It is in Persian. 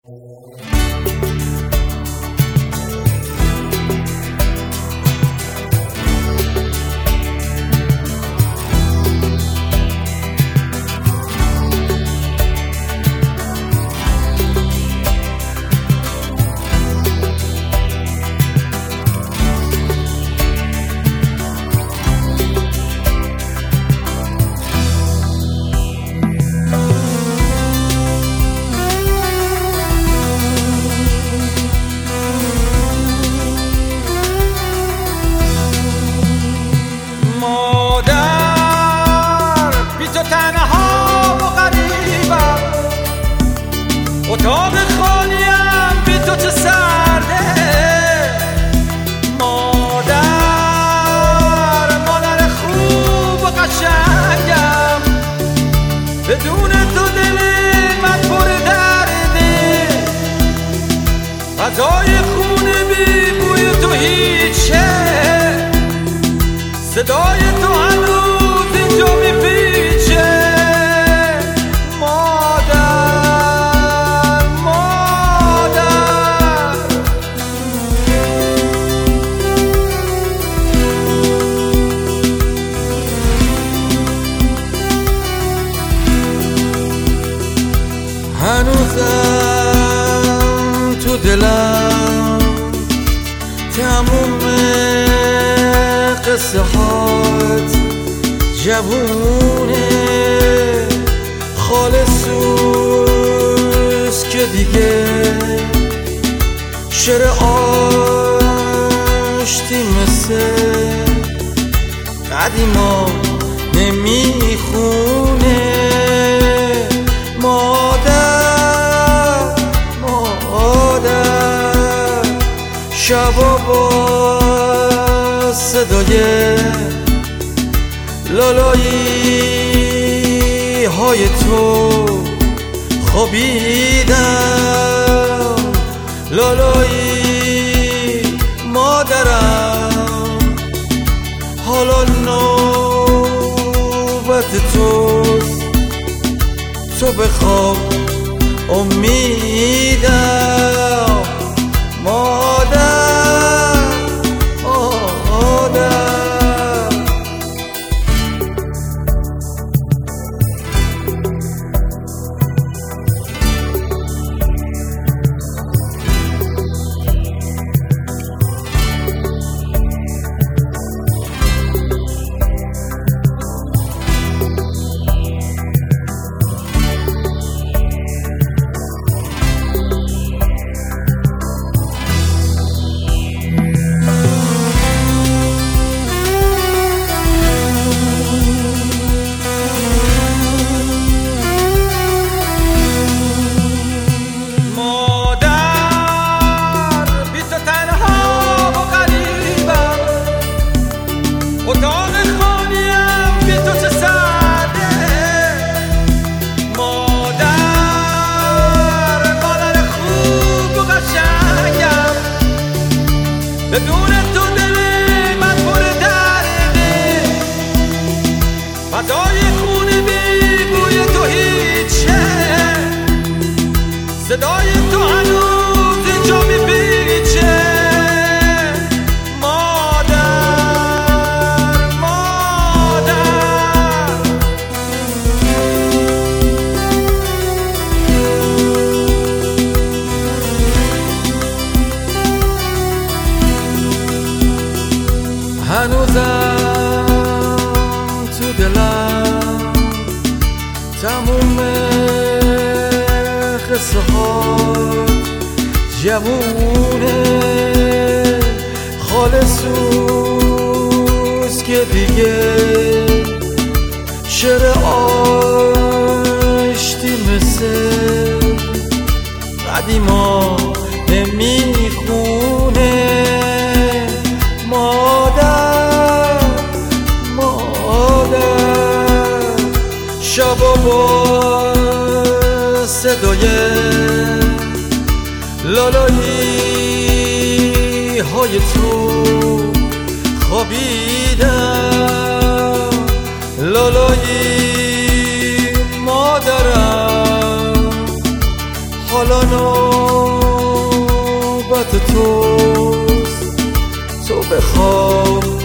اتاق خالیم بی تو چه سرده مادر خوب و قشنگم بدون تو دل من پر درده غذای خونه بی بوی تو هیچه صدای تو هنوز اینجا میپیچه هنوزم تو دلم تموم قصه هات جوونه خالصوست که دیگه شعر آشتی مثل قدیما نمیخونه شبا با صدای لالایی های تو خوابیدم لالایی مادرم حالا نوبت توست تو بخواب امیدم مادر بدون تو دل من پر درده فضای خونه بی بوی تو هیچه صدای تو هنوز اینجا میپیچه هنوزم تو دلم تموم قصه هات جوونه خالصوست که دیگه شعر آشتی مثل قدیما نمیخونه شبا با صدای لالایی های تو خوابیدم لالایی مادرم حالا نوبت توست، تو بخواب